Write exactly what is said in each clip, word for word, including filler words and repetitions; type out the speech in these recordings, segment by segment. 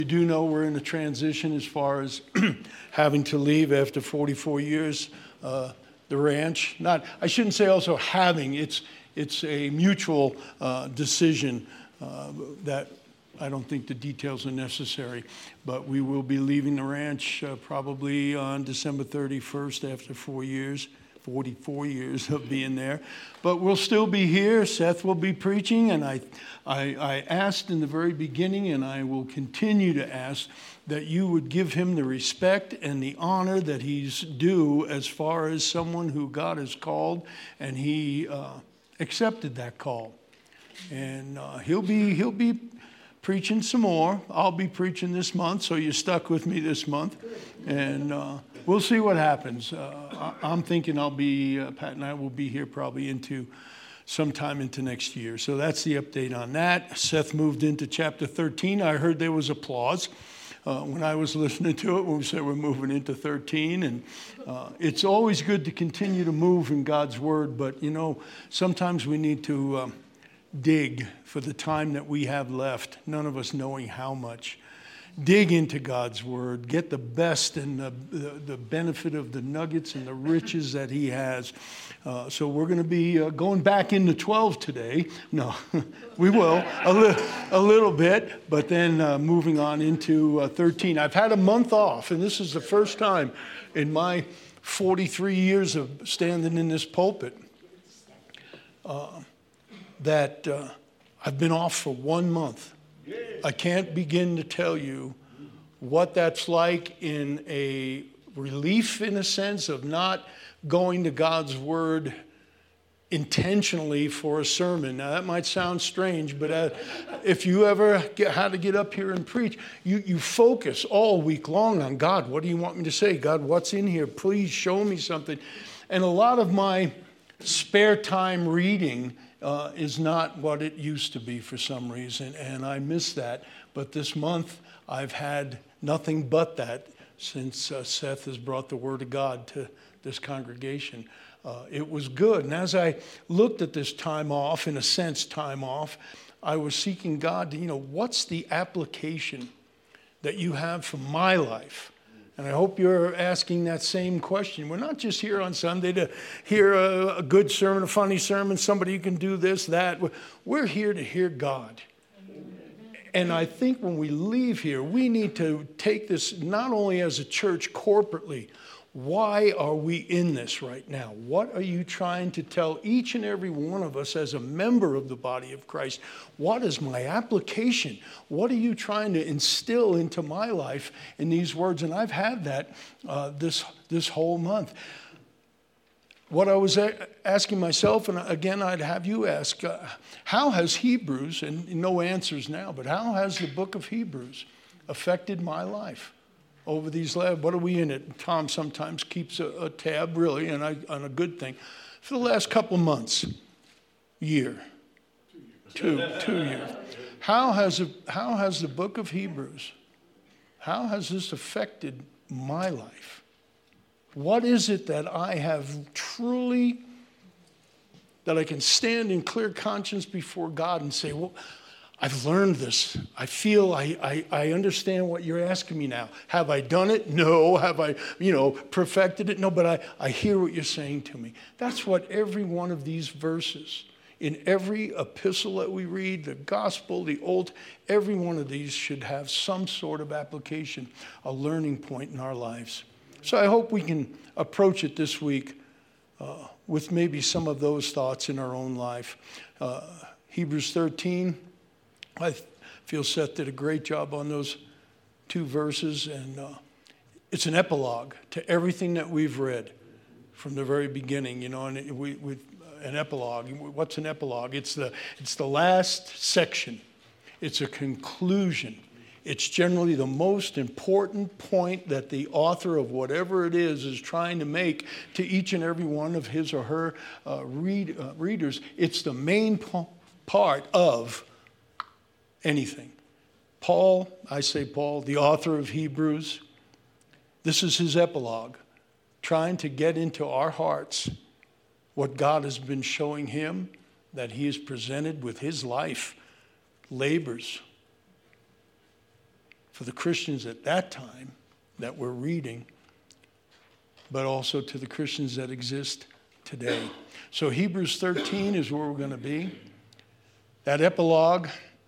You do know we're in a transition as far as having to leave after forty-four years, uh, the ranch. Not, I shouldn't say also having, it's, it's a mutual uh, decision uh, that I don't think the details are necessary, but we will be leaving the ranch uh, probably on December thirty-first after four years. forty-four years of being there, but we'll still be here. Seth will be preaching, and I, I, I asked in the very beginning, and I will continue to ask, that you would give him the respect and the honor that he's due as far as someone who God has called, and he uh, accepted that call. And uh, he'll be he'll be preaching some more. I'll be preaching this month, so you're stuck with me this month, and. Uh, We'll see what happens. Uh, I'm thinking I'll be, uh, Pat and I will be here probably into sometime into next year. So that's the update on that. Seth moved into chapter thirteen. I heard there was applause uh, when I was listening to it when we said we're moving into thirteen. And uh, it's always good to continue to move in God's word, but you know, sometimes we need to um, dig for the time that we have left, none of us knowing how much. Dig into God's word, get the best and the, the, the benefit of the nuggets and the riches that he has. Uh, so we're going to be uh, going back into twelve today. No, we will, a, li- a little bit, but then uh, moving on into uh, thirteen. I've had a month off, and this is the first time in my forty-three years of standing in this pulpit uh, that uh, I've been off for one month. I can't begin to tell you what that's like in a relief, in a sense, of not going to God's word intentionally for a sermon. Now, that might sound strange, but uh, if you ever get, had to get up here and preach, you, you focus all week long on God. What do you want me to say? God, what's in here? Please show me something. And a lot of my spare time reading Uh, is not what it used to be for some reason, and I miss that. But this month, I've had nothing but that since uh, Seth has brought the Word of God to this congregation. Uh, it was good. And as I looked at this time off, in a sense, time off, I was seeking God to, you know, what's the application that you have for my life? And I hope you're asking that same question. We're not just here on Sunday to hear a, a good sermon, a funny sermon, somebody who can do this, that. We're here to hear God. And I think when we leave here, we need to take this not only as a church corporately. Why are we in this right now? What are you trying to tell each and every one of us as a member of the body of Christ? What is my application? What are you trying to instill into my life in these words? And I've had that uh, this, this whole month. What I was a- asking myself, and again, I'd have you ask, uh, how has Hebrews, and no answers now, but how has the book of Hebrews affected my life? Over these last, what are we in it? Tom sometimes keeps a, a tab, really, and I, on a good thing. For the last couple of months, year, two, two years. How has it, how has the book of Hebrews, how has this affected my life? What is it that I have truly, that I can stand in clear conscience before God and say, well, I've learned this. I feel I, I, I understand what you're asking me now. Have I done it? No. Have I, you know, perfected it? No, but I, I hear what you're saying to me. That's what every one of these verses, in every epistle that we read, the gospel, the old, every one of these should have some sort of application, a learning point in our lives. So I hope we can approach it this week uh, with maybe some of those thoughts in our own life. Uh, Hebrews thirteen. I feel Seth did a great job on those two verses, and uh, it's an epilogue to everything that we've read from the very beginning, you know, and it, we, we, an epilogue. What's an epilogue? It's the, it's the last section. It's a conclusion. It's generally the most important point that the author of whatever it is is trying to make to each and every one of his or her uh, read, uh, readers. It's the main po- part of anything. Paul, I say Paul, the author of Hebrews, this is his epilogue, trying to get into our hearts what God has been showing him, that he has presented with his life, labors, for the Christians at that time that we're reading, but also to the Christians that exist today. So Hebrews thirteen is where we're going to be. That epilogue,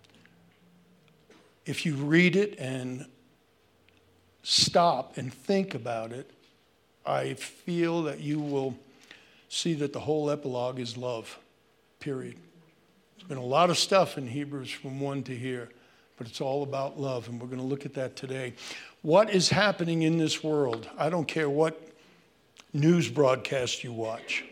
if you read it and stop and think about it, I feel that you will see that the whole epilogue is love, period. There's been a lot of stuff in Hebrews from one to here, but it's all about love, and we're going to look at that today. What is happening in this world? I don't care what news broadcast you watch.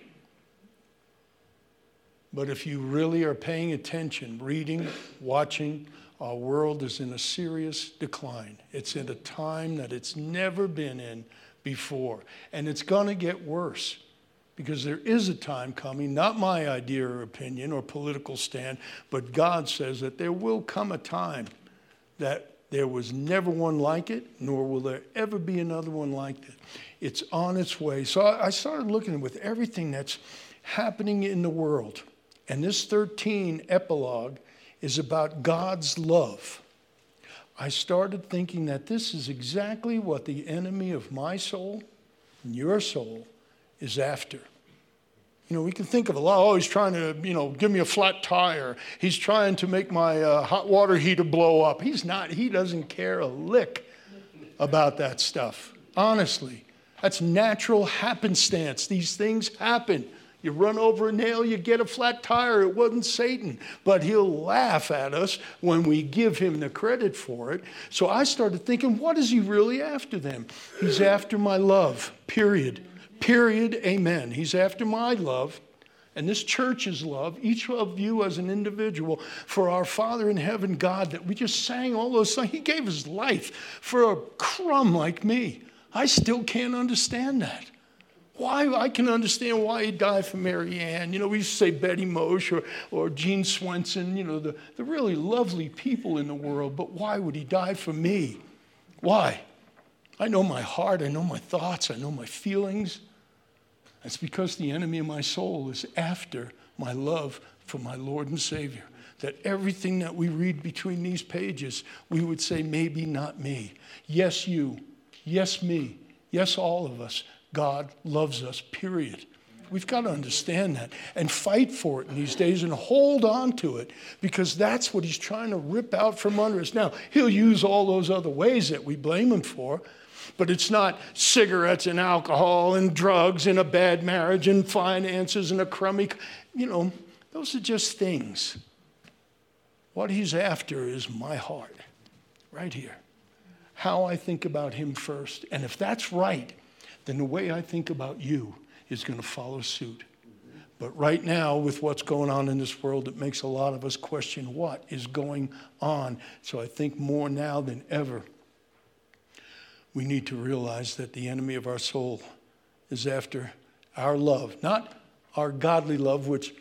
But if you really are paying attention, reading, watching, our world is in a serious decline. It's in a time that it's never been in before. And it's going to get worse because there is a time coming, not my idea or opinion or political stand, but God says that there will come a time that there was never one like it, nor will there ever be another one like it. It's on its way. So I started looking with everything that's happening in the world. And this thirteen epilogue is about God's love. I started thinking that this is exactly what the enemy of my soul and your soul is after. You know, we can think of a lot. Oh, he's trying to, you know, give me a flat tire. He's trying to make my uh, hot water heater blow up. He's not. He doesn't care a lick about that stuff. Honestly, that's natural happenstance. These things happen. You run over a nail, you get a flat tire. It wasn't Satan. But he'll laugh at us when we give him the credit for it. So I started thinking, what is he really after then? He's after my love, period. Period, amen. He's after my love, and this church's love, each of you as an individual, for our Father in heaven, God, that we just sang all those songs. He gave his life for a crumb like me. I still can't understand that. Why? I can understand why he died for Mary Ann. You know, we used to say Betty Moshe or, or Gene Swenson, you know, the, the really lovely people in the world. But why would he die for me? Why? I know my heart. I know my thoughts. I know my feelings. It's because the enemy of my soul is after my love for my Lord and Savior. That everything that we read between these pages, we would say, maybe not me. Yes, you. Yes, me. Yes, all of us. God loves us, period. We've got to understand that and fight for it in these days and hold on to it because that's what he's trying to rip out from under us. Now, he'll use all those other ways that we blame him for, but it's not cigarettes and alcohol and drugs and a bad marriage and finances and a crummy, you know, those are just things. What he's after is my heart, right here. How I think about him first. And if that's right, then the way I think about you is going to follow suit. But right now, with what's going on in this world, it makes a lot of us question what is going on. So I think more now than ever, we need to realize that the enemy of our soul is after our love, not our godly love, which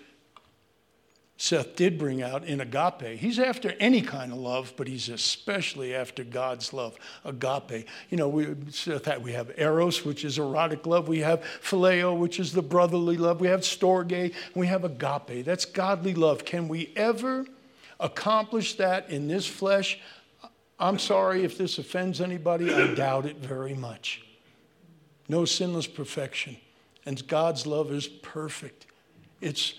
Seth did bring out in agape. He's after any kind of love, but he's especially after God's love, agape. You know, we, Seth, we have eros, which is erotic love. We have phileo, which is the brotherly love. We have storge, and we have agape. That's godly love. Can we ever accomplish that in this flesh? I'm sorry if this offends anybody. I doubt it very much. No sinless perfection. And God's love is perfect. It's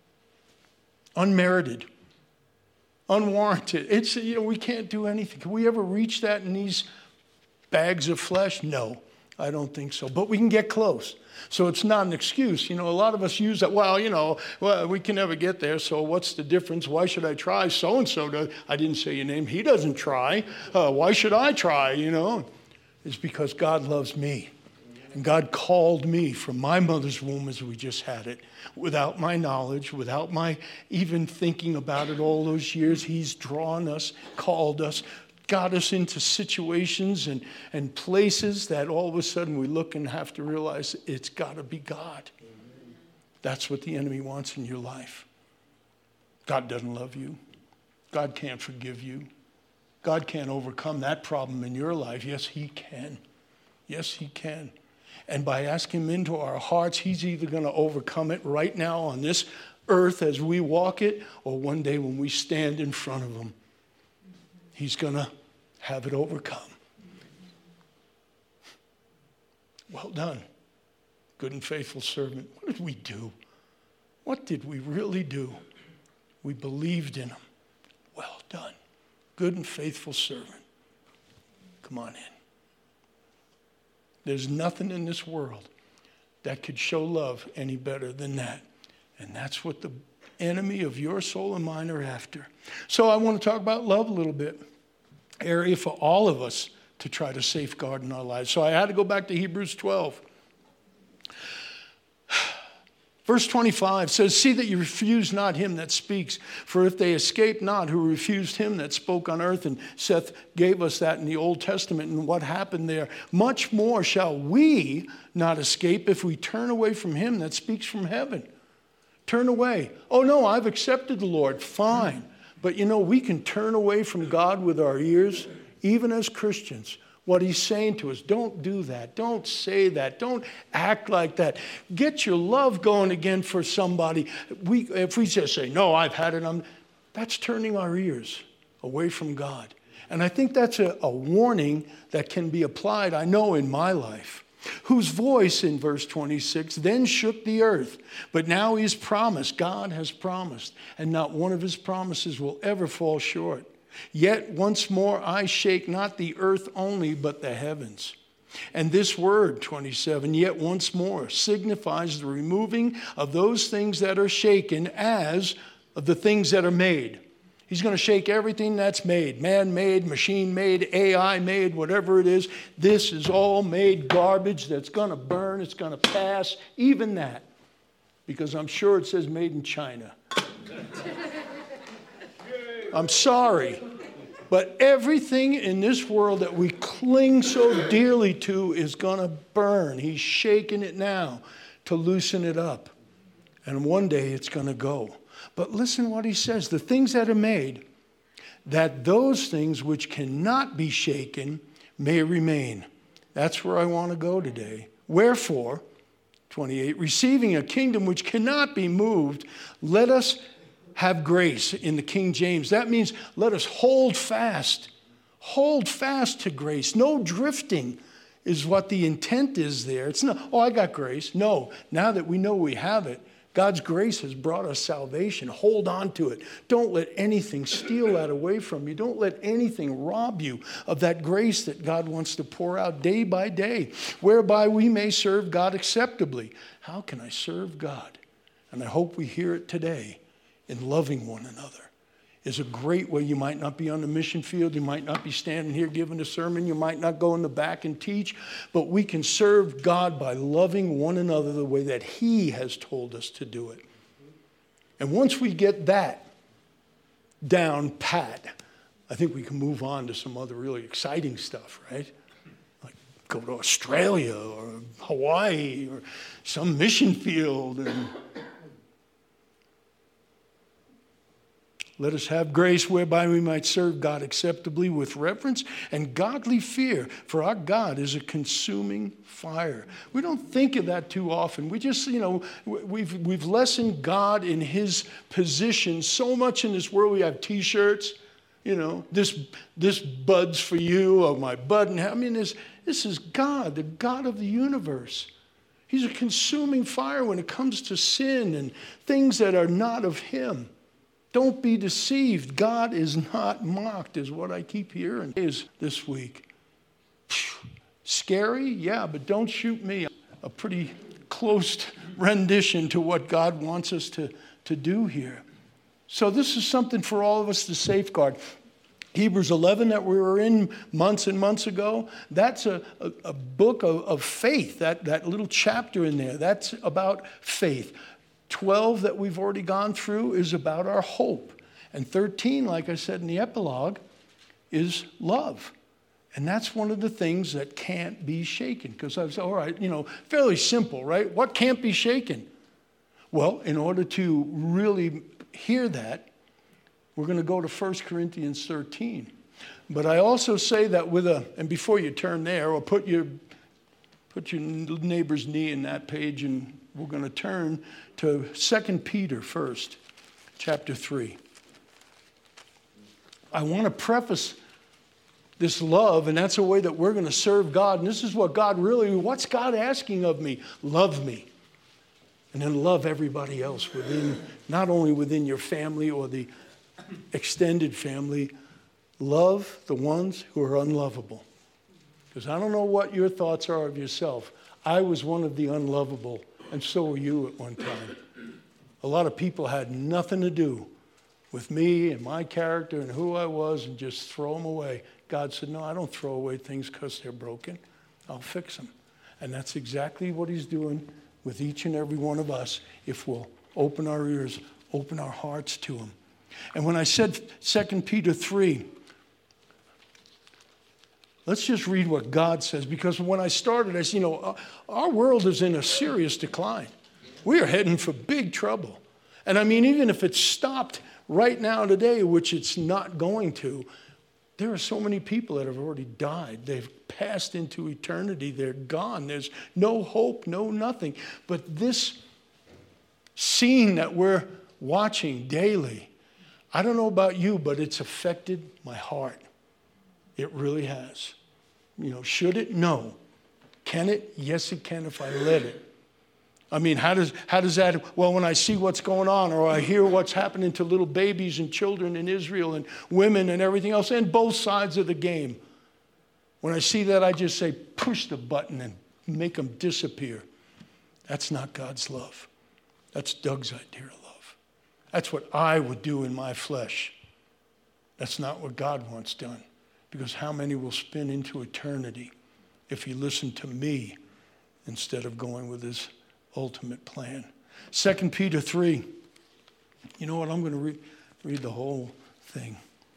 unmerited, unwarranted. It's, you know, we can't do anything. Can we ever reach that in these bags of flesh? No, I don't think so. But we can get close. So it's not an excuse. You know, a lot of us use that, well, you know, well, we can never get there, so what's the difference? Why should I try? So-and-so does. I didn't say your name. He doesn't try. Uh, why should I try, you know? It's because God loves me. And God called me from my mother's womb as we just had it. Without my knowledge, without my even thinking about it all those years, he's drawn us, called us, got us into situations and, and places that all of a sudden we look and have to realize it's got to be God. That's what the enemy wants in your life. God doesn't love you. God can't forgive you. God can't overcome that problem in your life. Yes, he can. Yes, he can. And by asking him into our hearts, he's either going to overcome it right now on this earth as we walk it, or one day when we stand in front of him, he's going to have it overcome. Well done, good and faithful servant. What did we do? What did we really do? We believed in him. Well done, good and faithful servant. Come on in. There's nothing in this world that could show love any better than that. And that's what the enemy of your soul and mine are after. So I want to talk about love a little bit. Area for all of us to try to safeguard in our lives. So I had to go back to Hebrews twelve. Verse twenty-five says, see that you refuse not him that speaks. For if they escape not who refused him that spoke on earth, and Seth gave us that in the Old Testament and what happened there, much more shall we not escape if we turn away from him that speaks from heaven. Turn away. Oh no, I've accepted the Lord. Fine. But you know, we can turn away from God with our ears, even as Christians. What he's saying to us, don't do that. Don't say that. Don't act like that. Get your love going again for somebody. We, if we just say, no, I've had it, I'm, that's turning our ears away from God. And I think that's a, a warning that can be applied, I know, in my life. Whose voice, in verse twenty-six, then shook the earth. But now he's promised, God has promised, and not one of his promises will ever fall short. Yet once more I shake not the earth only, but the heavens. And this word, twenty-seven, yet once more, signifies the removing of those things that are shaken as of the things that are made. He's going to shake everything that's made, man-made, machine-made, A I-made, whatever it is. This is all made garbage that's going to burn, it's going to pass, even that. Because I'm sure it says made in China. I'm sorry, but everything in this world that we cling so dearly to is going to burn. He's shaking it now to loosen it up. And one day it's going to go. But listen what he says. The things that are made, that those things which cannot be shaken may remain. That's where I want to go today. Wherefore, twenty-eight, receiving a kingdom which cannot be moved, let us have grace in the King James. That means let us hold fast. Hold fast to grace. No drifting is what the intent is there. It's not, oh, I got grace. No, now that we know we have it, God's grace has brought us salvation. Hold on to it. Don't let anything steal that away from you. Don't let anything rob you of that grace that God wants to pour out day by day, whereby we may serve God acceptably. How can I serve God? And I hope we hear it today. In loving one another is a great way. You might not be on the mission field. You might not be standing here giving a sermon. You might not go in the back and teach. But we can serve God by loving one another the way that he has told us to do it. And once we get that down pat, I think we can move on to some other really exciting stuff, right? Like go to Australia or Hawaii or some mission field and let us have grace whereby we might serve God acceptably with reverence and godly fear, for our God is a consuming fire. We don't think of that too often. We just, you know, we've, we've lessened God in his position so much in this world. We have T-shirts, you know, this, this bud's for you, or my bud. And I mean, this, this is God, the God of the universe. He's a consuming fire when it comes to sin and things that are not of him. Don't be deceived. God is not mocked, is what I keep hearing is this week. Scary? Yeah, but don't shoot me. A pretty close rendition to what God wants us to, to do here. So this is something for all of us to safeguard. Hebrews eleven that we were in months and months ago, that's a, a, a book of, of faith, that, that little chapter in there. That's about faith. twelve that we've already gone through is about our hope. And thirteen, like I said in the epilogue, is love. And that's one of the things that can't be shaken. Because I was, all right, you know, fairly simple, right? What can't be shaken? Well, in order to really hear that, we're going to go to First Corinthians thirteen. But I also say that with a, and before you turn there, or put your, put your neighbor's knee in that page, and we're going to turn to Second Peter first, chapter three. I want to preface this love, and that's a way that we're going to serve God. And this is what God really, what's God asking of me? Love me. And then love everybody else within, not only within your family or the extended family, love the ones who are unlovable. Because I don't know what your thoughts are of yourself. I was one of the unlovable, and so were you at one time. A lot of people had nothing to do with me and my character and who I was and just throw them away. God said, no, I don't throw away things because they're broken. I'll fix them. And that's exactly what he's doing with each and every one of us if we'll open our ears, open our hearts to him. And when I said Second Peter three, let's just read what God says, because when I started, I said, you know, our world is in a serious decline. We are heading for big trouble. And I mean, even if it stopped right now today, which it's not going to, there are so many people that have already died. They've passed into eternity. They're gone. There's no hope, no nothing. But this scene that we're watching daily, I don't know about you, but it's affected my heart. It really has. You know, should it? No. Can it? Yes, it can if I let it. I mean, how does how does that, well, when I see what's going on or I hear what's happening to little babies and children in Israel and women and everything else, and both sides of the game, when I see that, I just say, push the button and make them disappear. That's not God's love. That's Doug's idea of love. That's what I would do in my flesh. That's not what God wants done. Because how many will spin into eternity if he listened to me instead of going with his ultimate plan? Second Peter three. You know what? I'm going to read, read the whole thing.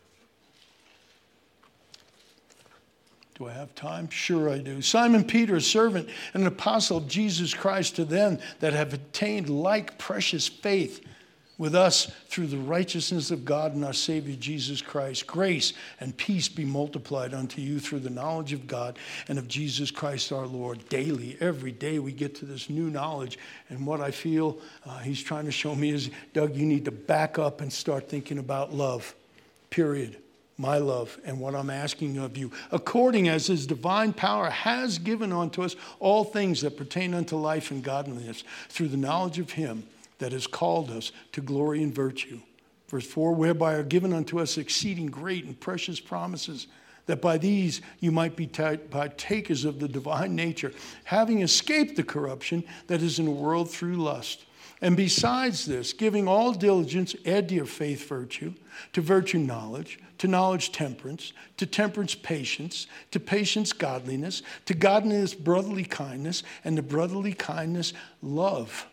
Do I have time? Sure I do. Simon Peter, a servant and an apostle of Jesus Christ, to them that have attained like precious faith with us through the righteousness of God and our Savior Jesus Christ. Grace and peace be multiplied unto you through the knowledge of God and of Jesus Christ our Lord. Daily, every day we get to this new knowledge. And what I feel uh, he's trying to show me is, Doug, you need to back up and start thinking about love, period. My love and what I'm asking of you. According as his divine power has given unto us all things that pertain unto life and godliness through the knowledge of him that has called us to glory and virtue. Verse four, whereby are given unto us exceeding great and precious promises, that by these you might be partakers of the divine nature, having escaped the corruption that is in the world through lust. And besides this, giving all diligence, add to your faith virtue, to virtue knowledge, to knowledge temperance, to temperance patience, to patience godliness, to godliness brotherly kindness, and to brotherly kindness love.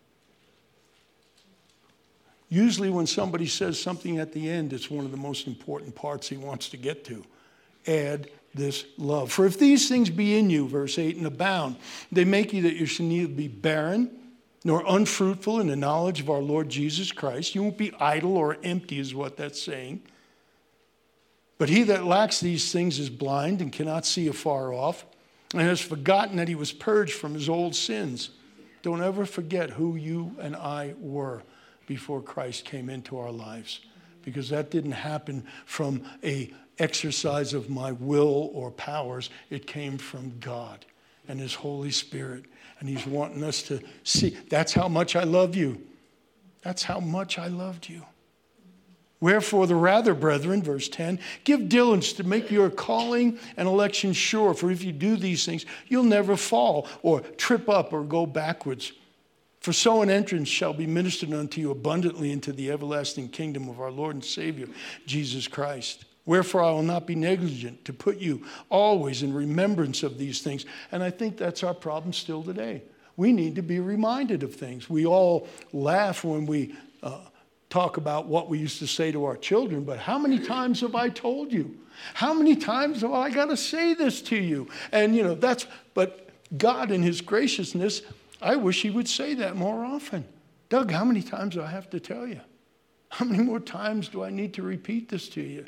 Usually when somebody says something at the end, it's one of the most important parts he wants to get to. Add this love. For if these things be in you, verse eight, and abound, they make you that you should neither be barren nor unfruitful in the knowledge of our Lord Jesus Christ. You won't be idle or empty is what that's saying. But he that lacks these things is blind and cannot see afar off, and has forgotten that he was purged from his old sins. Don't ever forget who you and I were before Christ came into our lives, because that didn't happen from a exercise of my will or powers. It came from God and his Holy Spirit, and he's wanting us to see. That's how much I love you. That's how much I loved you. Wherefore the rather, brethren, verse ten, give diligence to make your calling and election sure, for if you do these things, you'll never fall or trip up or go backwards. For so an entrance shall be ministered unto you abundantly into the everlasting kingdom of our Lord and Savior, Jesus Christ. Wherefore I will not be negligent to put you always in remembrance of these things. And I think that's our problem still today. We need to be reminded of things. We all laugh when we uh, talk about what we used to say to our children, but how many times have I told you? How many times have I got to say this to you? And, you know, that's, but God in his graciousness, I wish he would say that more often. Doug, how many times do I have to tell you? How many more times do I need to repeat this to you?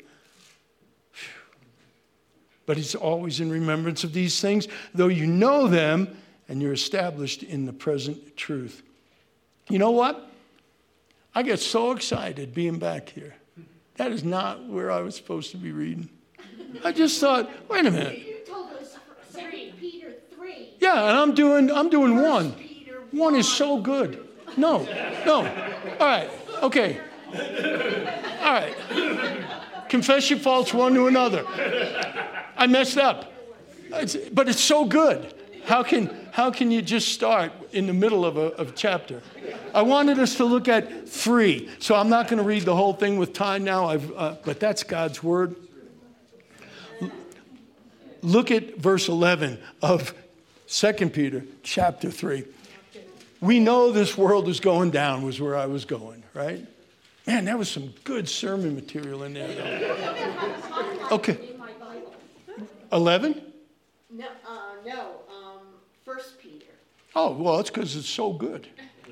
But he's always in remembrance of these things, though you know them and you're established in the present truth. You know what? I get so excited being back here. That is not where I was supposed to be reading. I just thought, wait a minute. You told us Second Peter three. Yeah, and I'm doing I'm doing one. Peter One is so good. No, no. All right, okay. All right. Confess your faults one to another. I messed up. It's, but it's so good. How can how can you just start in the middle of a of chapter? I wanted us to look at three, so I'm not going to read the whole thing with time now. I've, uh, but that's God's word. Look at verse eleven of Second Peter chapter three. We know this world is going down was where I was going, right? Man, that was some good sermon material in there, though. Okay. eleven? No, uh, no, um, First Peter. Oh, well, it's because it's so good.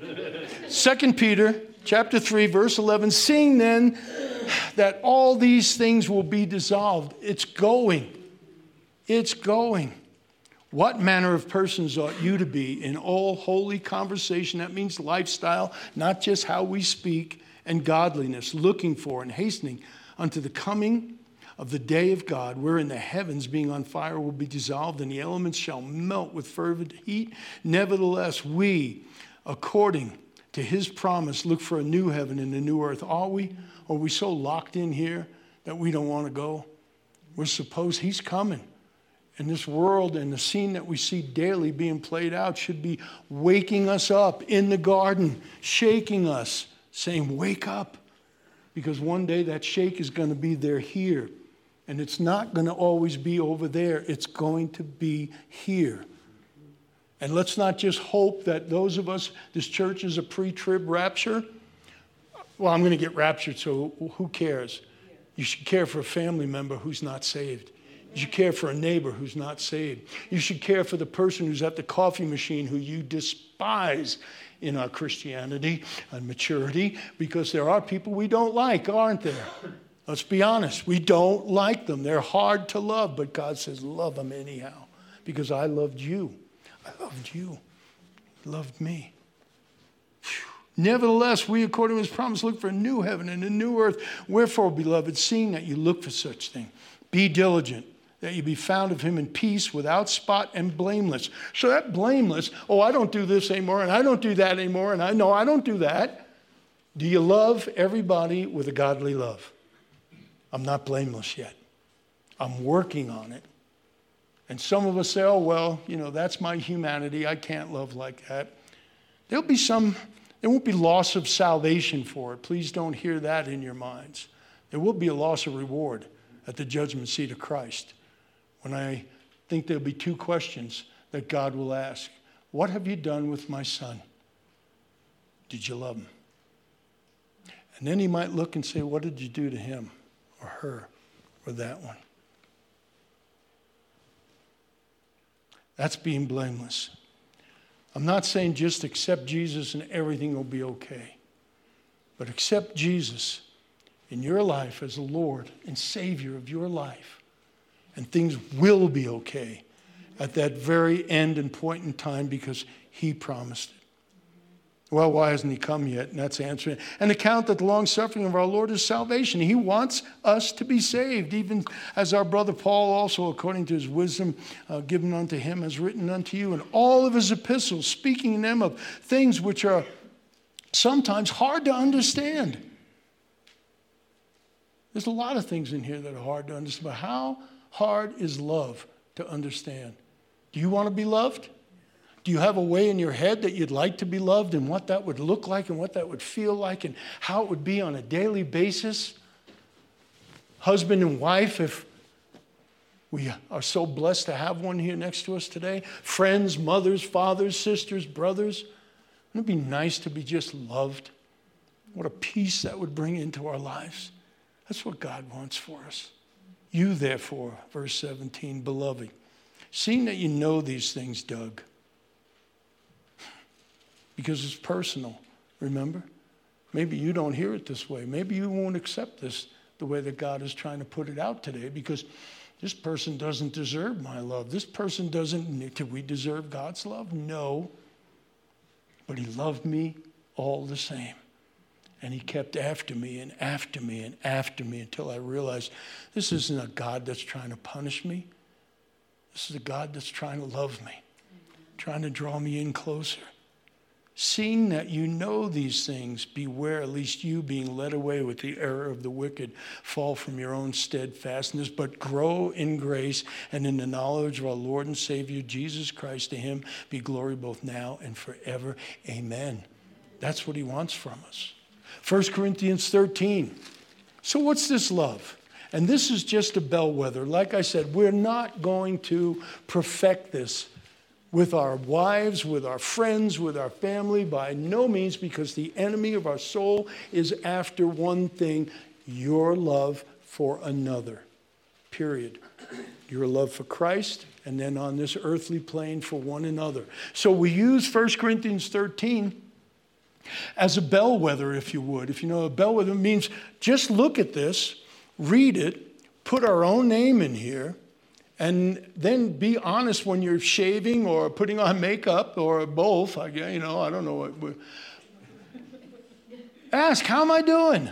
Second Peter chapter three, verse eleven. Seeing then that all these things will be dissolved. It's going. It's going. What manner of persons ought you to be in all holy conversation? That means lifestyle, not just how we speak, and godliness, looking for and hastening unto the coming of the day of God, wherein the heavens being on fire will be dissolved, and the elements shall melt with fervent heat. Nevertheless, we, according to his promise, look for a new heaven and a new earth. Are we? Are we so locked in here that we don't want to go? We're supposed, he's coming. And this world and the scene that we see daily being played out should be waking us up in the garden, shaking us, saying, wake up. Because one day that shake is going to be there here. And it's not going to always be over there. It's going to be here. And let's not just hope that those of us, this church is a pre-trib rapture. Well, I'm going to get raptured, so who cares? You should care for a family member who's not saved. You should care for a neighbor who's not saved. You should care for the person who's at the coffee machine who you despise in our Christianity and maturity, because there are people we don't like, aren't there? Let's be honest. We don't like them. They're hard to love, but God says, love them anyhow, because I loved you. I loved you. You loved me. Whew. Nevertheless, we, according to his promise, look for a new heaven and a new earth. Wherefore, beloved, seeing that you look for such thing, be diligent, that you be found of him in peace, without spot and blameless. So that blameless, oh, I don't do this anymore, and I don't do that anymore, and I know I don't do that. Do you love everybody with a godly love? I'm not blameless yet. I'm working on it. And some of us say, oh, well, you know, that's my humanity. I can't love like that. There'll be some, there won't be loss of salvation for it. Please don't hear that in your minds. There will be a loss of reward at the judgment seat of Christ, when I think there'll be two questions that God will ask. What have you done with my son? Did you love him? And then he might look and say, what did you do to him or her or that one? That's being blameless. I'm not saying just accept Jesus and everything will be okay. But accept Jesus in your life as the Lord and Savior of your life. And things will be okay at that very end and point in time, because he promised it. Well, why hasn't he come yet? And that's answering. And account that the long suffering of our Lord is salvation. He wants us to be saved, even as our brother Paul also, according to his wisdom uh, given unto him, has written unto you in all of his epistles, speaking in them of things which are sometimes hard to understand. There's a lot of things in here that are hard to understand. But how hard is love to understand? Do you want to be loved? Do you have a way in your head that you'd like to be loved, and what that would look like and what that would feel like and how it would be on a daily basis? Husband and wife, if we are so blessed to have one here next to us today. Friends, mothers, fathers, sisters, brothers. Wouldn't it be nice to be just loved? What a peace that would bring into our lives. That's what God wants for us. You, therefore, verse seventeen, beloved, seeing that you know these things, Doug, because it's personal, remember? Maybe you don't hear it this way. Maybe you won't accept this the way that God is trying to put it out today, because this person doesn't deserve my love. This person doesn't, do we deserve God's love? No. But he loved me all the same. And he kept after me and after me and after me until I realized this isn't a God that's trying to punish me. This is a God that's trying to love me, trying to draw me in closer. Seeing that you know these things, beware lest you, being led away with the error of the wicked, fall from your own steadfastness, but grow in grace and in the knowledge of our Lord and Savior, Jesus Christ. To him be glory both now and forever. Amen. That's what he wants from us. First Corinthians thirteen. So what's this love? And this is just a bellwether. Like I said, we're not going to perfect this with our wives, with our friends, with our family, by no means, because the enemy of our soul is after one thing: your love for another. Period. Your love for Christ, and then on this earthly plane for one another. So we use First Corinthians thirteen as a bellwether, if you would. If you know, a bellwether means just look at this, read it, put our own name in here, and then be honest when you're shaving or putting on makeup or both. I guess, you know, I don't know what. We're... Ask, how am I doing?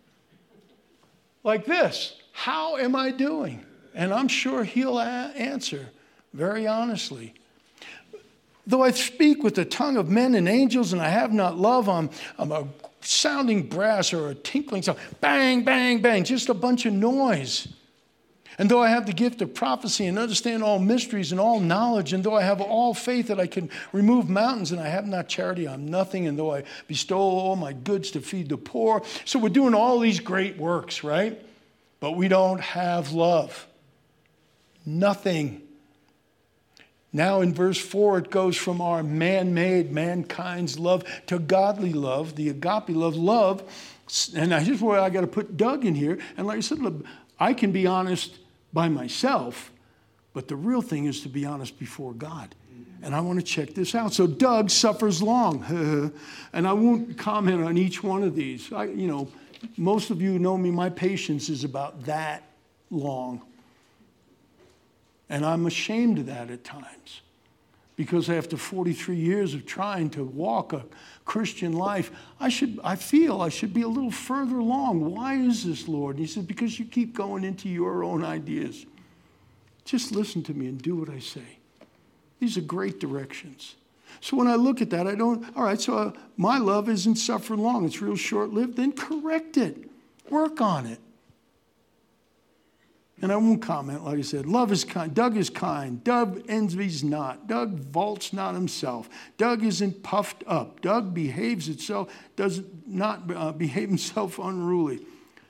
Like this, how am I doing? And I'm sure he'll a- answer very honestly. Though I speak with the tongue of men and angels and I have not love, I'm, I'm a sounding brass or a tinkling sound. Bang, bang, bang, just a bunch of noise. And though I have the gift of prophecy and understand all mysteries and all knowledge, and though I have all faith that I can remove mountains, and I have not charity, I'm nothing, and though I bestow all my goods to feed the poor. So we're doing all these great works, right? But we don't have love. Nothing. Now in verse four, it goes from our man-made, mankind's love to godly love, the agape love. Love, and here's where I got to put Doug in here. And like I said, I can be honest by myself, but the real thing is to be honest before God. And I want to check this out. So Doug suffers long. And I won't comment on each one of these. I, you know, most of you know me, my patience is about that long. And I'm ashamed of that at times. Because after forty-three years of trying to walk a Christian life, I should, I feel I should be a little further along. Why is this, Lord? And he said, because you keep going into your own ideas. Just listen to me and do what I say. These are great directions. So when I look at that, I don't, all right, so uh, my love isn't suffering long. It's real short-lived. Then correct it. Work on it. And I won't comment, like I said. Love is kind. Doug is kind. Doug envies not. Doug vaults not himself. Doug isn't puffed up. Doug behaves itself, does not uh, behave himself unruly.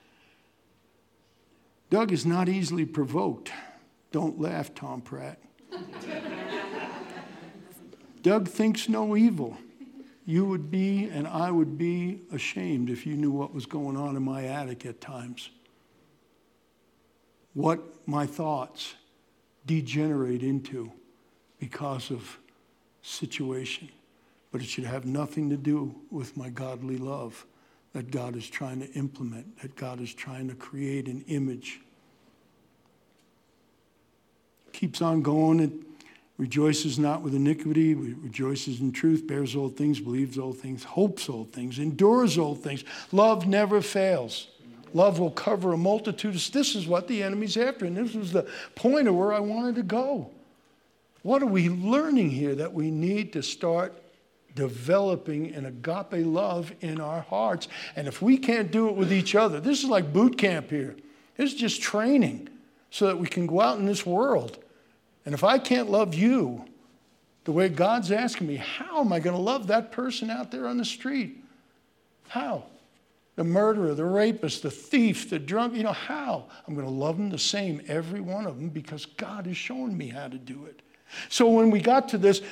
Doug is not easily provoked. Don't laugh, Tom Pratt. Doug thinks no evil. You would be, and I would be, ashamed if you knew what was going on in my attic at times. What my thoughts degenerate into because of situation. But it should have nothing to do with my godly love that God is trying to implement, that God is trying to create an image. Keeps on going. It rejoices not with iniquity, rejoices in truth, bears all things, believes all things, hopes all things, endures all things. Love never fails. Love will cover a multitude of... This is what the enemy's after, and this was the point of where I wanted to go. What are we learning here? That we need to start developing an agape love in our hearts. And if we can't do it with each other, this is like boot camp here. This is just training so that we can go out in this world. And if I can't love you the way God's asking me, how am I going to love that person out there on the street? How? The murderer, the rapist, the thief, the drunk, you know, how? I'm going to love them the same, every one of them, because God has shown me how to do it. So when we got to this,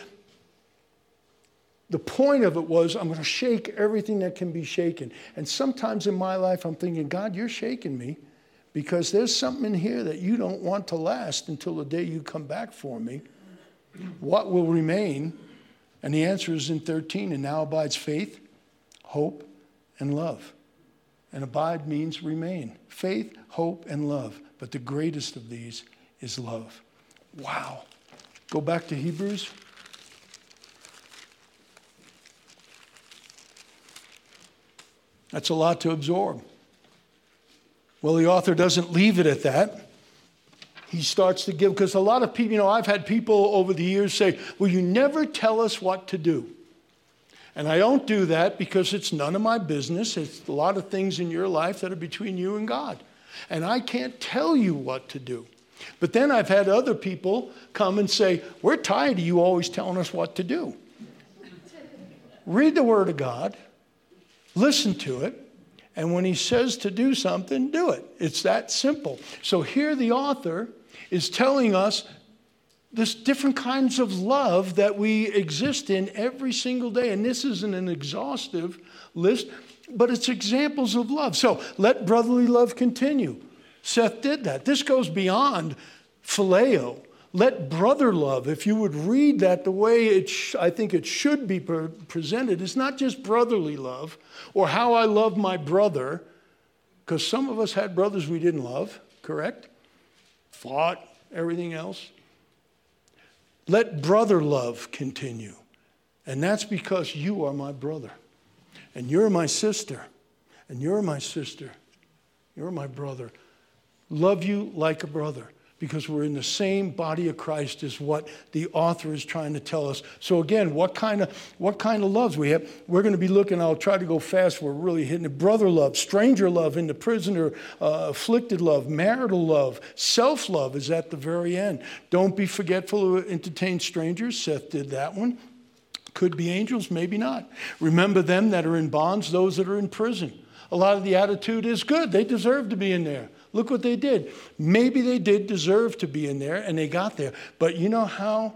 the point of it was, I'm going to shake everything that can be shaken. And sometimes in my life, I'm thinking, God, you're shaking me because there's something in here that you don't want to last until the day you come back for me. What will remain? And the answer is in thirteen, and now abides faith, hope, and love. And abide means remain. Faith, hope, and love. But the greatest of these is love. Wow. Go back to Hebrews. That's a lot to absorb. Well, the author doesn't leave it at that. He starts to give, because a lot of people, you know, I've had people over the years say, well, you never tell us what to do. And I don't do that because it's none of my business. It's a lot of things in your life that are between you and God. And I can't tell you what to do. But then I've had other people come and say, we're tired of you always telling us what to do. Read the Word of God, listen to it, and when he says to do something, do it. It's that simple. So here the author is telling us there's different kinds of love that we exist in every single day. And this isn't an exhaustive list, but it's examples of love. So let brotherly love continue. Seth did that. This goes beyond phileo. Let brother love, if you would read that the way it sh- I think it should be pre- presented, it's not just brotherly love or how I love my brother, because some of us had brothers we didn't love, correct? Fought, everything else. Let brother love continue. And that's because you are my brother. And you're my sister. And you're my sister. You're my brother. Love you like a brother. Because we're in the same body of Christ is what the author is trying to tell us. So again, what kind of what kind of loves we have? We're going to be looking, I'll try to go fast, we're really hitting it. Brother love, stranger love, in the prisoner, uh, afflicted love, marital love, self-love is at the very end. Don't be forgetful to entertain strangers. Seth did that one. Could be angels, maybe not. Remember them that are in bonds, those that are in prison. A lot of the attitude is good. They deserve to be in there. Look what they did. Maybe they did deserve to be in there, and they got there. But you know how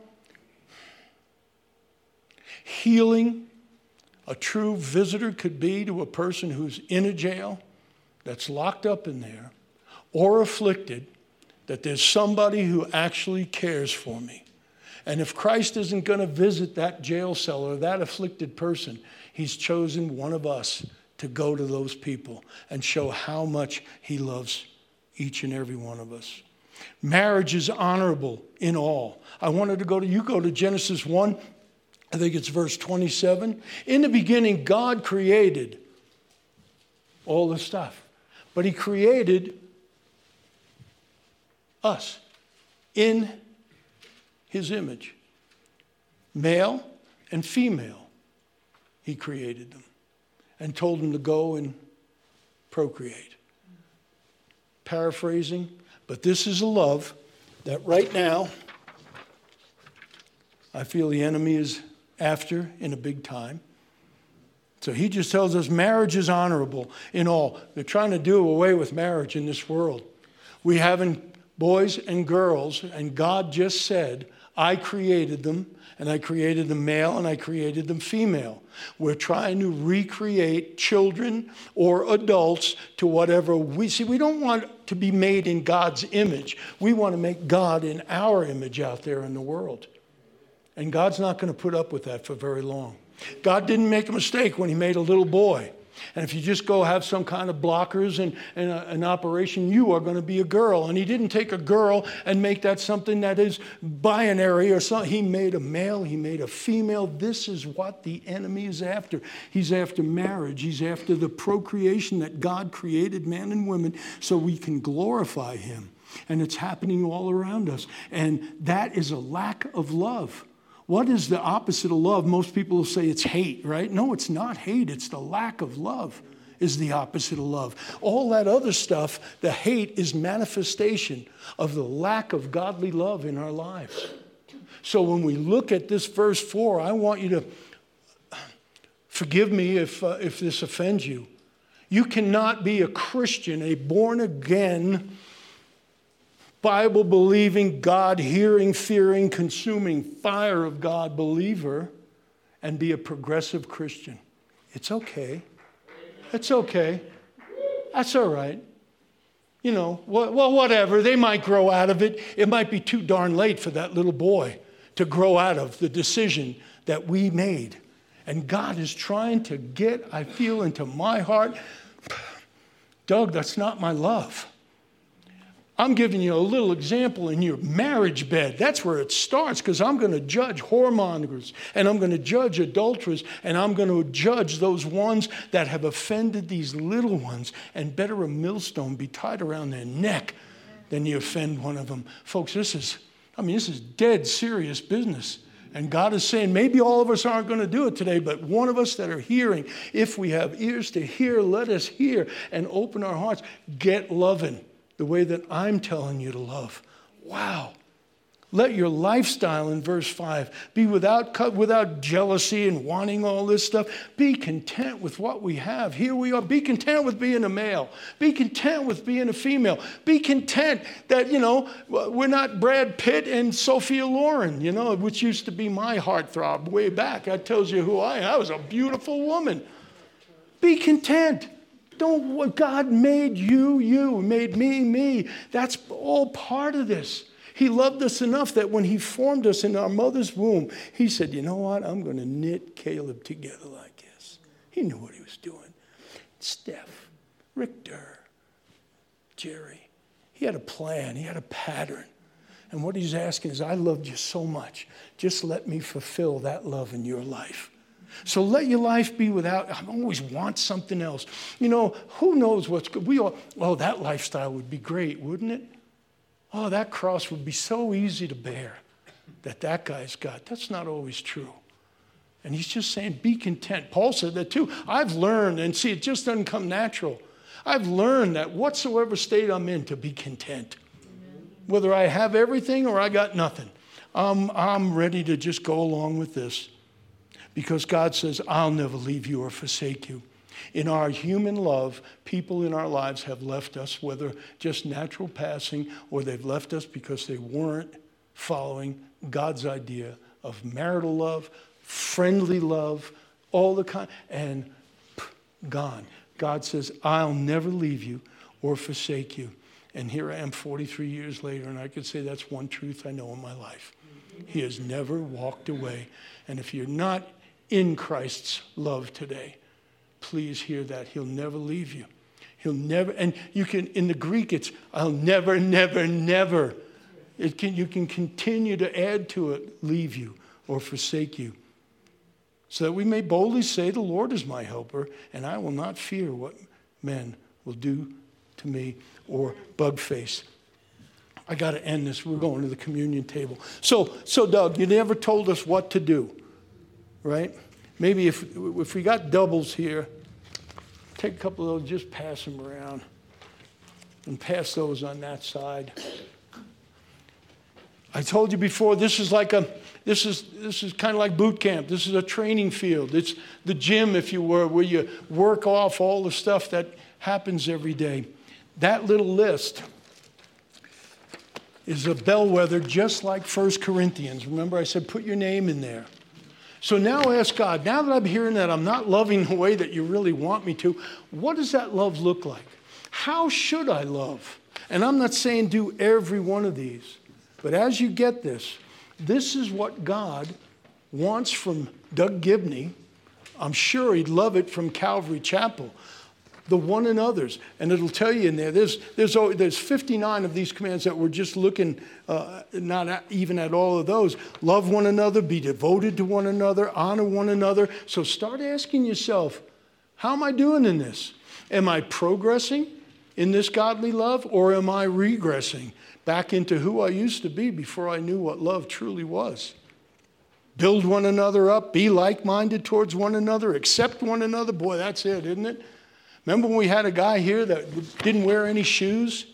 healing a true visitor could be to a person who's in a jail, that's locked up in there, or afflicted, that there's somebody who actually cares for me. And if Christ isn't going to visit that jail cell or that afflicted person, he's chosen one of us to go to those people and show how much he loves each and every one of us. Marriage is honorable in all. I wanted to go to, you go to Genesis one, I think it's verse twenty-seven. In the beginning, God created all the stuff, but he created us in his image. Male and female, he created them and told them to go and procreate. Paraphrasing, but this is a love that right now I feel the enemy is after in a big time. So he just tells us marriage is honorable in all. They're trying to do away with marriage in this world. We having boys and girls, and God just said, I created them, and I created them male, and I created them female. We're trying to recreate children or adults to whatever we see. We don't want to be made in God's image. We want to make God in our image out there in the world. And God's not going to put up with that for very long. God didn't make a mistake when he made a little boy. And if you just go have some kind of blockers and, and a, an operation, you are going to be a girl. And he didn't take a girl and make that something that is binary or something. He made a male, he made a female. This is what the enemy is after. He's after marriage. He's after the procreation that God created man and women so we can glorify him. And it's happening all around us. And that is a lack of love. What is the opposite of love? Most people will say it's hate, right? No, it's not hate. It's the lack of love is the opposite of love. All that other stuff, the hate is manifestation of the lack of godly love in our lives. So when we look at this verse four, I want you to forgive me if, uh, if this offends you. You cannot be a Christian, a born-again, Bible-believing, God-hearing, fearing, consuming fire of God believer and be a progressive Christian. It's okay. It's okay. That's all right. You know, well, whatever. They might grow out of it. It might be too darn late for that little boy to grow out of the decision that we made. And God is trying to get, I feel, into my heart, Doug, that's not my love. I'm giving you a little example in your marriage bed. That's where it starts, because I'm going to judge whoremongers, and I'm going to judge adulterers, and I'm going to judge those ones that have offended these little ones, and better a millstone be tied around their neck than you offend one of them. Folks, this is, I mean, this is dead serious business. And God is saying, maybe all of us aren't going to do it today, but one of us that are hearing, if we have ears to hear, let us hear and open our hearts. Get loving the way that I'm telling you to love. Wow. Let your lifestyle, in verse five, be without, without jealousy and wanting all this stuff. Be content with what we have. Here we are. Be content with being a male. Be content with being a female. Be content that, you know, we're not Brad Pitt and Sophia Loren, you know, which used to be my heartthrob way back. That tells you who I am. I was a beautiful woman. Be content. Don't, God made you, you, made me, me. That's all part of this. He loved us enough that when he formed us in our mother's womb, he said, you know what? I'm going to knit Caleb together like this. He knew what he was doing. Steph, Richter, Jerry. He had a plan. He had a pattern. And what he's asking is, I loved you so much. Just let me fulfill that love in your life. So let your life be without, I always want something else. You know, who knows what's good? We all, oh, that lifestyle would be great, wouldn't it? Oh, that cross would be so easy to bear that that guy's got. That's not always true. And he's just saying, be content. Paul said that too. I've learned, and see, it just doesn't come natural. I've learned that whatsoever state I'm in, to be content. Amen. Whether I have everything or I got nothing. Um, I'm ready to just go along with this. Because God says, I'll never leave you or forsake you. In our human love, people in our lives have left us, whether just natural passing or they've left us because they weren't following God's idea of marital love, friendly love, all the kind, and gone. God says, I'll never leave you or forsake you. And here I am forty-three years later, and I could say that's one truth I know in my life. He has never walked away. And if you're not in Christ's love today, please hear that. He'll never leave you. He'll never, and you can, in the Greek, it's, I'll never, never, never. It can, you can continue to add to it, leave you or forsake you. So that we may boldly say, the Lord is my helper, and I will not fear what men will do to me or bug face. I got to end this. We're going to the communion table. So, so Doug, you never told us what to do, right? Maybe if if we got doubles here, take a couple of those, just pass them around. And pass those on that side. I told you before, this is like a, this is this is kind of like boot camp. This is a training field. It's the gym, if you were, where you work off all the stuff that happens every day. That little list is a bellwether, just like First Corinthians. Remember I said, put your name in there. So now ask God, now that I'm hearing that I'm not loving the way that you really want me to, what does that love look like? How should I love? And I'm not saying do every one of these, but as you get this, this is what God wants from Doug Gibney. I'm sure he'd love it from Calvary Chapel. The one another's. And it'll tell you in there, there's there's there's fifty-nine of these commands that we're just looking, uh, not at, even at all of those. Love one another, be devoted to one another, honor one another. So start asking yourself, how am I doing in this? Am I progressing in this godly love, or am I regressing back into who I used to be before I knew what love truly was? Build one another up, be like-minded towards one another, accept one another. Boy, that's it, isn't it? Remember when we had a guy here that didn't wear any shoes?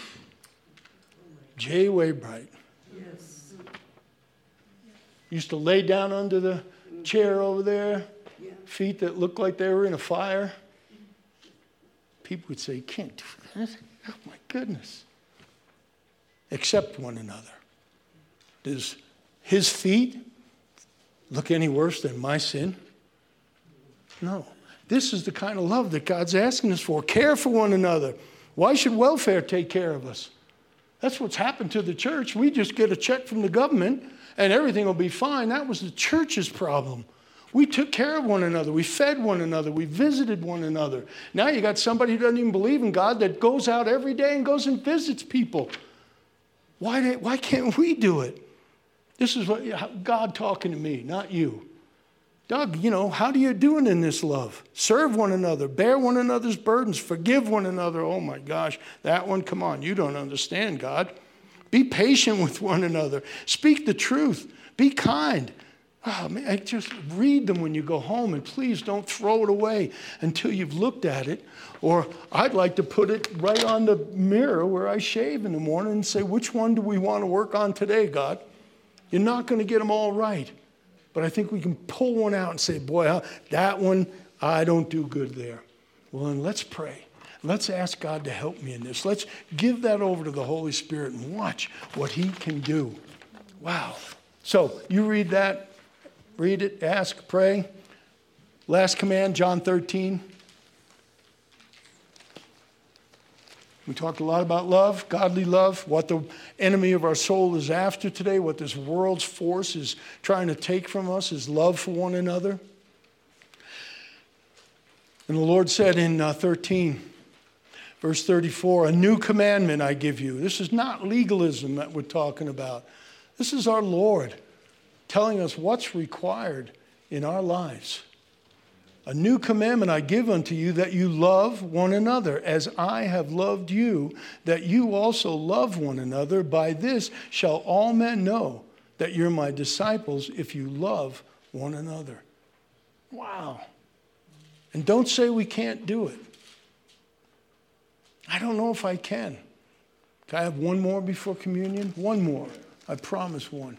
Jay Waybright. Yes. Used to lay down under the chair over there, yeah. Feet that looked like they were in a fire. People would say, you can't do that. Oh, my goodness. Accept one another. Does his feet look any worse than my sin? No. This is the kind of love that God's asking us for. Care for one another. Why should welfare take care of us? That's what's happened to the church. We just get a check from the government and everything will be fine. That was the church's problem. We took care of one another. We fed one another. We visited one another. Now you got somebody who doesn't even believe in God that goes out every day and goes and visits people. Why, did, why can't we do it? This is what God talking to me, not you. Doug, you know, how do you doing in this love? Serve one another, bear one another's burdens, forgive one another. Oh my gosh, that one, come on, you don't understand, God. Be patient with one another. Speak the truth. Be kind. Oh, man, just read them when you go home, and please don't throw it away until you've looked at it. Or I'd like to put it right on the mirror where I shave in the morning and say, which one do we want to work on today, God? You're not going to get them all right. But I think we can pull one out and say, boy, that one, I don't do good there. Well, then let's pray. Let's ask God to help me in this. Let's give that over to the Holy Spirit and watch what he can do. Wow. So you read that. Read it, ask, pray. Last command, John thirteen. We talked a lot about love, godly love, what the enemy of our soul is after today, what this world's force is trying to take from us is love for one another. And the Lord said in uh, thirteen, verse thirty-four, a new commandment I give you. This is not legalism that we're talking about. This is our Lord telling us what's required in our lives. A new commandment I give unto you, that you love one another, as I have loved you, that you also love one another. By this shall all men know that you're my disciples, if you love one another. Wow. And don't say we can't do it. I don't know if I can. Can I have one more before communion? One more. I promise one.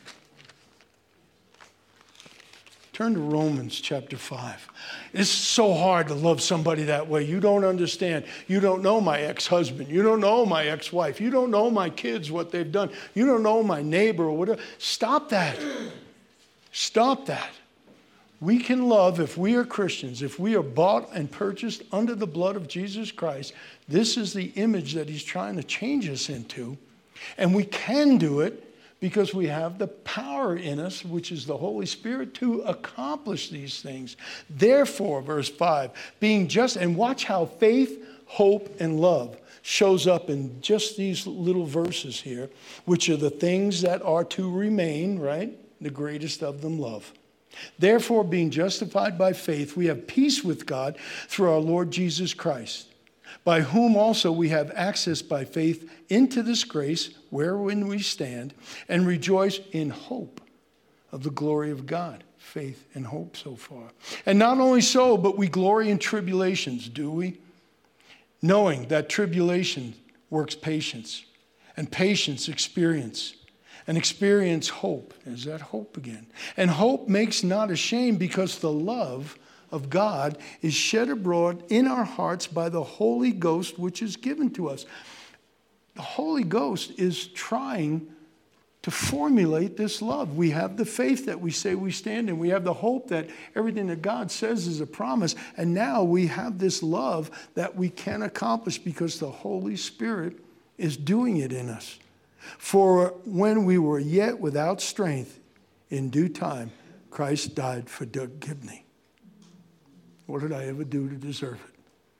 Turn to Romans chapter five. It's so hard to love somebody that way. You don't understand. You don't know my ex-husband. You don't know my ex-wife. You don't know my kids, what they've done. You don't know my neighbor or whatever. Stop that. Stop that. We can love if we are Christians, if we are bought and purchased under the blood of Jesus Christ. This is the image that he's trying to change us into. And we can do it because we have the power in us, which is the Holy Spirit, to accomplish these things. Therefore, verse five, being just, and watch how faith, hope, and love shows up in just these little verses here, which are the things that are to remain, right? The greatest of them, love. Therefore, being justified by faith, we have peace with God through our Lord Jesus Christ, by whom also we have access by faith into this grace wherein we stand, and rejoice in hope of the glory of God. Faith and hope so far. And not only so, but we glory in tribulations, do we? Knowing that tribulation works patience, and patience experience, and experience hope. Is that hope again? And hope makes not ashamed, because the love of God is shed abroad in our hearts by the Holy Ghost, which is given to us. The Holy Ghost is trying to formulate this love. We have the faith that we say we stand in. We have the hope that everything that God says is a promise. And now we have this love that we can accomplish because the Holy Spirit is doing it in us. For when we were yet without strength, in due time, Christ died for Doug Gibney. What did I ever do to deserve it?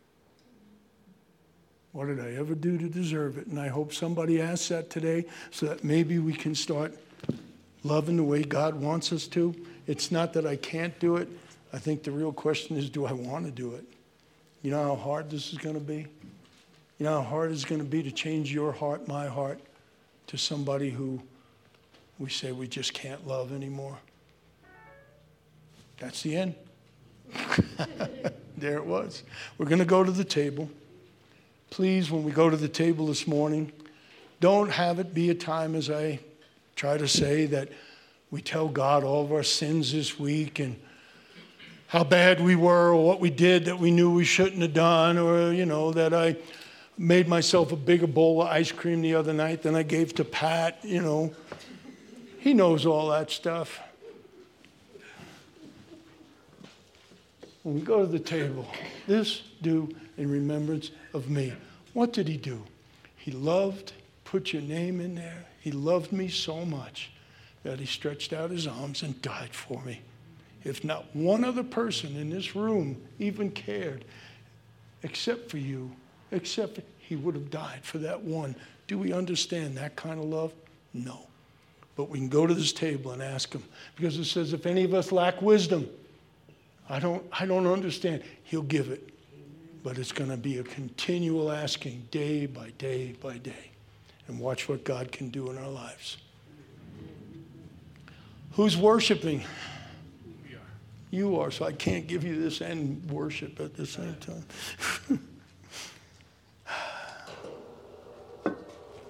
What did I ever do to deserve it? And I hope somebody asks that today so that maybe we can start loving the way God wants us to. It's not that I can't do it. I think the real question is, do I want to do it? You know how hard this is going to be? You know how hard it's going to be to change your heart, my heart, to somebody who we say we just can't love anymore? That's the end. There it was. We're going to go to the table. Please, when we go to the table this morning, don't have it be a time, as I try to say, that we tell God all of our sins this week and how bad we were or what we did that we knew we shouldn't have done, or, you know, that I made myself a bigger bowl of ice cream the other night than I gave to Pat, you know. He knows all that stuff. When we go to the table, this do in remembrance of me. What did he do? He loved, put your name in there. He loved me so much that he stretched out his arms and died for me. if not one other person in this room even cared, except for you, except for, he would have died for that one. Do we understand that kind of love? No. But we can go to this table and ask him, because it says, if any of us lack wisdom, I don't, I don't understand. He'll give it. But it's going to be a continual asking day by day by day. And watch what God can do in our lives. Who's worshiping? We are. You are, so I can't give you this and worship at the same time.